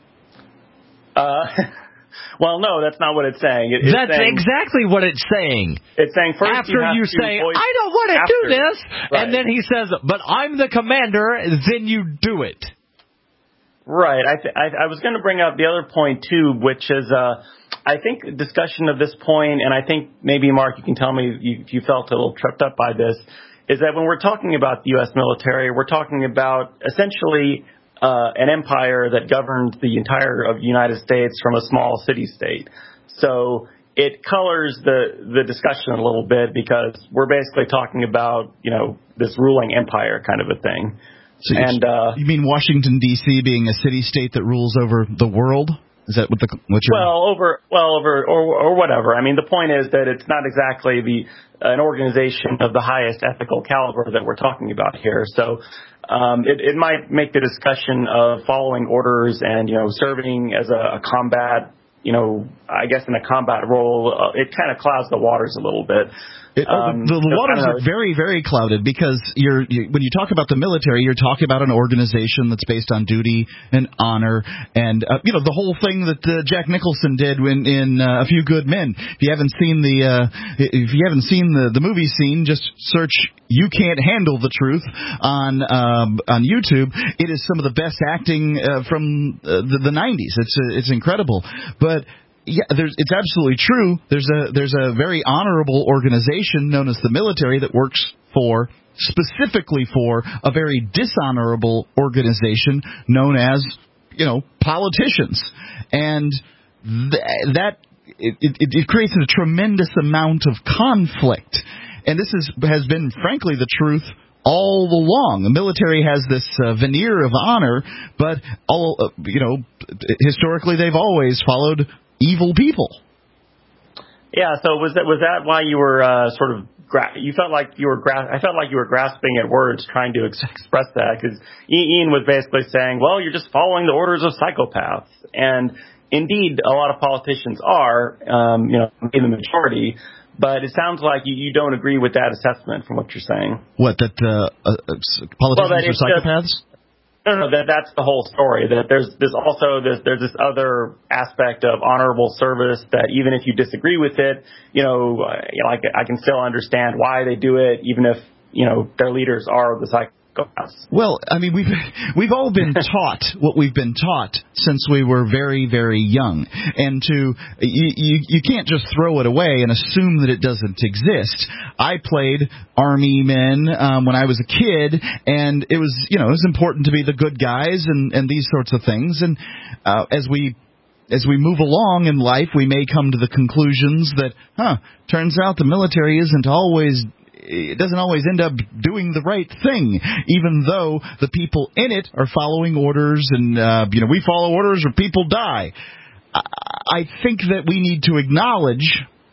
Uh, well, no, that's not what it's saying. It, it's that's saying, exactly what it's saying. It's saying first after you, have you to say, voice, I don't want to after, do this, right. and then he says, but I'm the commander, then you do it. Right. I, th- I, I was going to bring up the other point, too, which is uh, I think discussion of this point, and I think maybe, Mark, you can tell me if you, if you felt a little tripped up by this, is that when we're talking about the U S military, we're talking about essentially uh, an empire that governed the entire of the United States from a small city-state. So it colors the, the discussion a little bit because we're basically talking about, you know, this ruling empire kind of a thing. So and uh, you mean Washington, D C being a city-state that rules over the world? Is that what the what you're? Well, over well over or or whatever. I mean, the point is that it's not exactly the an organization of the highest ethical caliber that we're talking about here. So um, it it might make the discussion of following orders and you know serving as a, a combat, you know, I guess in a combat role, uh, it kind of clouds the waters a little bit. It, Um, the, the waters are very, very clouded because you're you, when you talk about the military, you're talking about an organization that's based on duty and honor, and uh, you know the whole thing that uh, Jack Nicholson did when in uh, A Few Good Men. If you haven't seen the uh, if you haven't seen the the movie scene, just search "You Can't Handle the Truth" on um, on YouTube. It is some of the best acting uh, from uh, the, the nineties. It's uh, it's incredible, but. Yeah, there's, it's absolutely true. There's a there's a very honorable organization known as the military that works for specifically for a very dishonorable organization known as you know politicians, and th- that it, it, it creates a tremendous amount of conflict. And this is has been frankly the truth all along. The military has this uh, veneer of honor, but all uh, you know historically they've always followed evil people. Yeah. So was that was that why you were uh, sort of gra- you felt like you were gra- I felt like you were grasping at words trying to ex- express that because Ian was basically saying, well, you're just following the orders of psychopaths, and indeed a lot of politicians are, um, you know, in the majority. But it sounds like you, you don't agree with that assessment from what you're saying. What that uh, uh, politicians well, that are psychopaths? Just, No, no, that that's the whole story. That there's there's also this there's this other aspect of honorable service that even if you disagree with it, you know, uh, you know, like I can still understand why they do it, even if you know their leaders are the psychopaths. Well, I mean, we've we've all been taught what we've been taught since we were very, very young, and to you, you you can't just throw it away and assume that it doesn't exist. I played Army men um, when I was a kid, and it was you know it was important to be the good guys and and these sorts of things. And uh, as we As we move along in life, we may come to the conclusions that, huh, turns out the military isn't always. It doesn't always end up doing the right thing, even though the people in it are following orders and, uh, you know, we follow orders or people die. I think that we need to acknowledge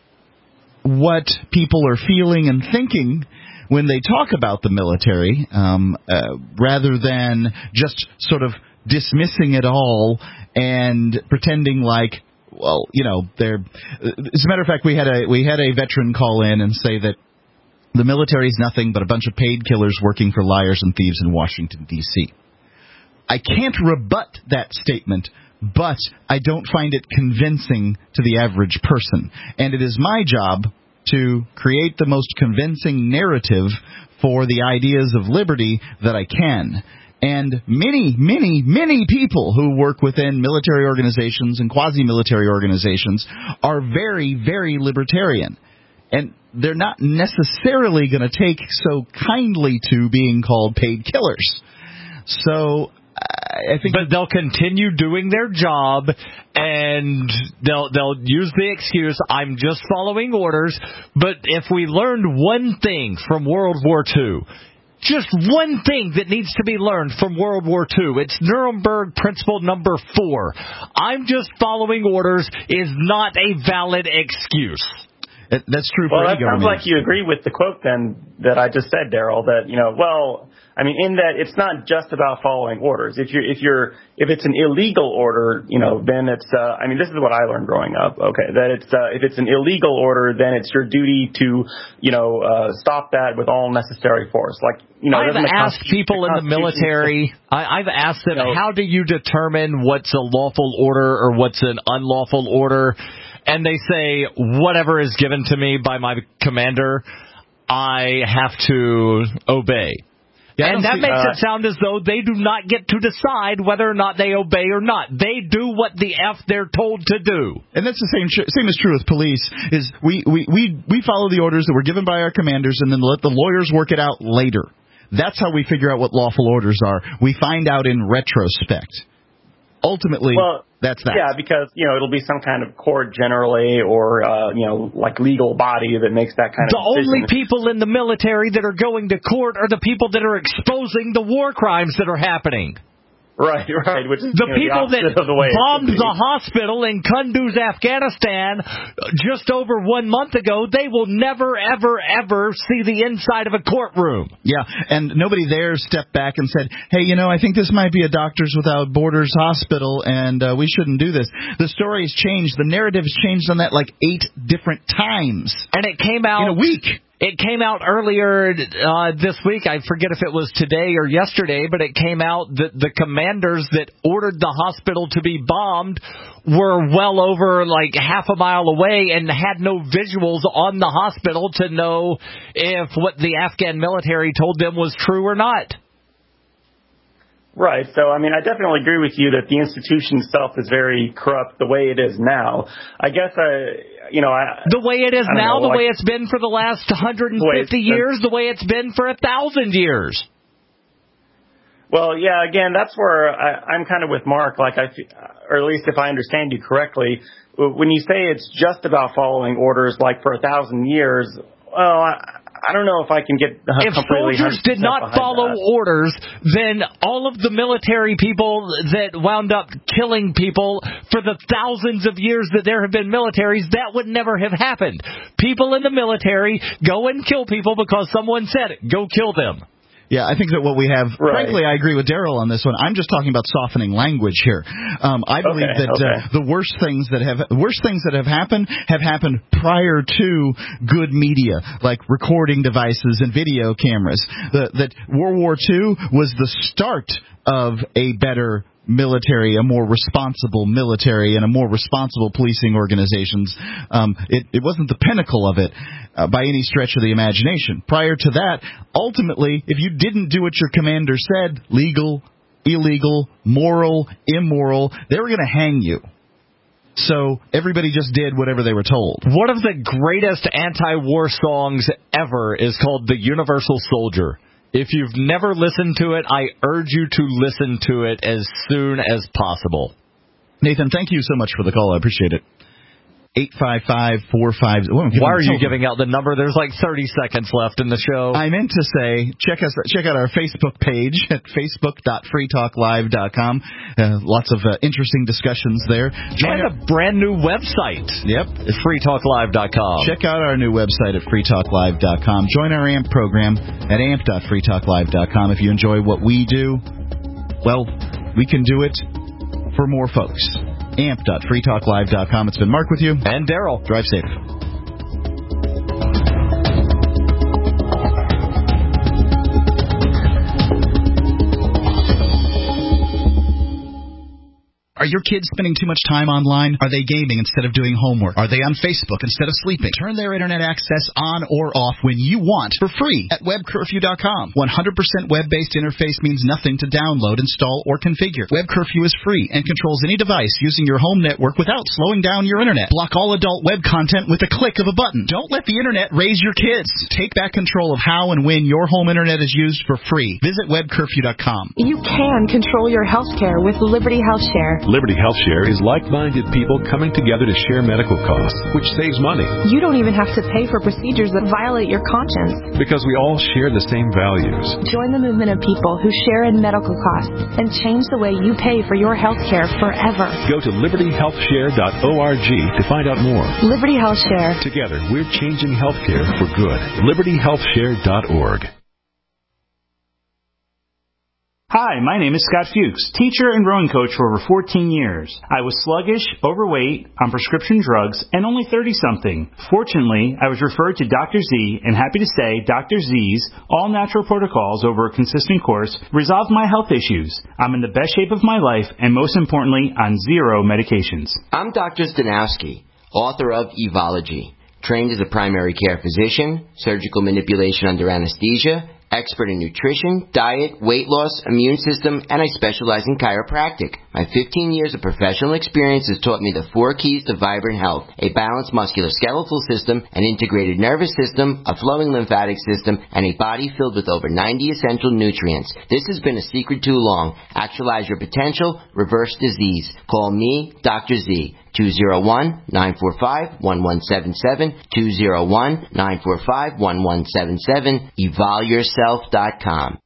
what people are feeling and thinking when they talk about the military, um, uh, rather than just sort of dismissing it all and pretending like, well, you know, they're. As a matter of fact, we had a we had a veteran call in and say that the military is nothing but a bunch of paid killers working for liars and thieves in Washington, D C I can't rebut that statement, but I don't find it convincing to the average person. And it is my job to create the most convincing narrative for the ideas of liberty that I can. And many, many, many people who work within military organizations and quasi-military organizations are very, very libertarian. And they're not necessarily going to take so kindly to being called paid killers. So I think, but they'll continue doing their job, and they'll they'll use the excuse, "I'm just following orders." But if we learned one thing from World War Two, just one thing that needs to be learned from World War Two, it's Nuremberg Principle number four. I'm just following orders is not a valid excuse. That's true for well, any that sounds government. like you agree with the quote then that I just said, Daryl. That you know, well, I mean, in that it's not just about following orders. If you're if you're if it's an illegal order, you know, then it's. Uh, I mean, this is what I learned growing up. Okay, that it's uh, if it's an illegal order, then it's your duty to, you know, uh, stop that with all necessary force. Like, you know, I've asked people in the military. I, I've asked them, you know, how do you determine what's a lawful order or what's an unlawful order? And they say, whatever is given to me by my commander, I have to obey. Yeah, and that see, makes uh, it sound as though they do not get to decide whether or not they obey or not. They do what the F they're told to do. And that's the same same is true with police, is we, we, we, we follow the orders that were given by our commanders and then let the lawyers work it out later. That's how we figure out what lawful orders are. We find out in retrospect. Ultimately, well, that's that. Yeah, because, you know, it'll be some kind of court generally or, uh, you know, like legal body that makes that kind the of decision. The only people in the military that are going to court are the people that are exposing the war crimes that are happening. Right, right. Which is the you know, people the that of the way bombed the hospital in Kunduz, Afghanistan, just over one month ago, they will never, ever, ever see the inside of a courtroom. Yeah, and nobody there stepped back and said, hey, you know, I think this might be a Doctors Without Borders hospital, and uh, we shouldn't do this. The story has changed. The narrative has changed on that like eight different times. And it came out in a week. It came out earlier uh, this week. I forget if it was today or yesterday, but it came out that the commanders that ordered the hospital to be bombed were well over like half a mile away and had no visuals on the hospital to know if what the Afghan military told them was true or not. Right. So, I mean, I definitely agree with you that the institution itself is very corrupt the way it is now. I guess, I, you know, I... The way it is now, know, the like, way it's been for the last one hundred fifty years, the way it's been for a thousand years. Well, yeah, again, that's where I, I'm kind of with Mark, like I, or at least if I understand you correctly, when you say it's just about following orders like for a thousand years, well, I, I don't know if I can get uh, if completely soldiers did not follow that. orders, then all of the military people that wound up killing people for the thousands of years that there have been militaries, that would never have happened. People in the military go and kill people because someone said it. Go kill them. Yeah, I think that what we have, right. frankly, I agree with Daryl on this one. I'm just talking about softening language here. Um, I believe okay, that okay. uh, the worst things that have worst things that have happened have happened prior to good media, like recording devices and video cameras. The, that World War Two was the start of a better military, a more responsible military, and a more responsible policing organizations. Um, it, it wasn't the pinnacle of it uh, by any stretch of the imagination. Prior to that, ultimately, if you didn't do what your commander said, legal, illegal, moral, immoral, they were going to hang you. So everybody just did whatever they were told. One of the greatest anti-war songs ever is called The Universal Soldier. If you've never listened to it, I urge you to listen to it as soon as possible. Nathan, thank you so much for the call. I appreciate it. eight five five, four five... Oh, Why are you giving out the number? There's like thirty seconds left in the show. I meant to say, check us, check out our Facebook page at facebook dot free talk live dot com. Uh, lots of uh, interesting discussions there. Join and a brand new website. Yep. At free talk live dot com. Check out our new website at free talk live dot com. Join our A M P program at amp dot free talk live dot com. If you enjoy what we do, well, we can do it for more folks. amp dot free talk live dot com. It's been Mark with you. And Daryl. Drive safe. Are your kids spending too much time online? Are they gaming instead of doing homework? Are they on Facebook instead of sleeping? Turn their internet access on or off when you want for free at web curfew dot com. one hundred percent web-based interface means nothing to download, install, or configure. Web Curfew is free and controls any device using your home network without slowing down your internet. Block all adult web content with a click of a button. Don't let the internet raise your kids. Take back control of how and when your home internet is used for free. Visit web curfew dot com. You can control your health care with Liberty Health Share. Liberty Health Share is like-minded people coming together to share medical costs, which saves money. You don't even have to pay for procedures that violate your conscience. Because we all share the same values. Join the movement of people who share in medical costs and change the way you pay for your health care forever. Go to liberty health share dot org to find out more. Liberty Health Share. Together, we're changing healthcare for good. liberty health share dot org. Hi, my name is Scott Fuchs, teacher and rowing coach for over fourteen years. I was sluggish, overweight, on prescription drugs, and only thirty-something. Fortunately, I was referred to Doctor Z, and happy to say Doctor Z's all-natural protocols over a consistent course resolved my health issues. I'm in the best shape of my life, and most importantly, on zero medications. I'm Doctor Stanowski, author of Evology, trained as a primary care physician, surgical manipulation under anesthesia, expert in nutrition, diet, weight loss, immune system, and I specialize in chiropractic. My fifteen years of professional experience has taught me the four keys to vibrant health: a balanced musculoskeletal system, an integrated nervous system, a flowing lymphatic system, and a body filled with over ninety essential nutrients. This has been a secret too long. Actualize your potential, reverse disease. Call me, Doctor Z. two oh one, nine four five, one one seven seven, two oh one, nine four five, one one seven seven, evol yourself dot com.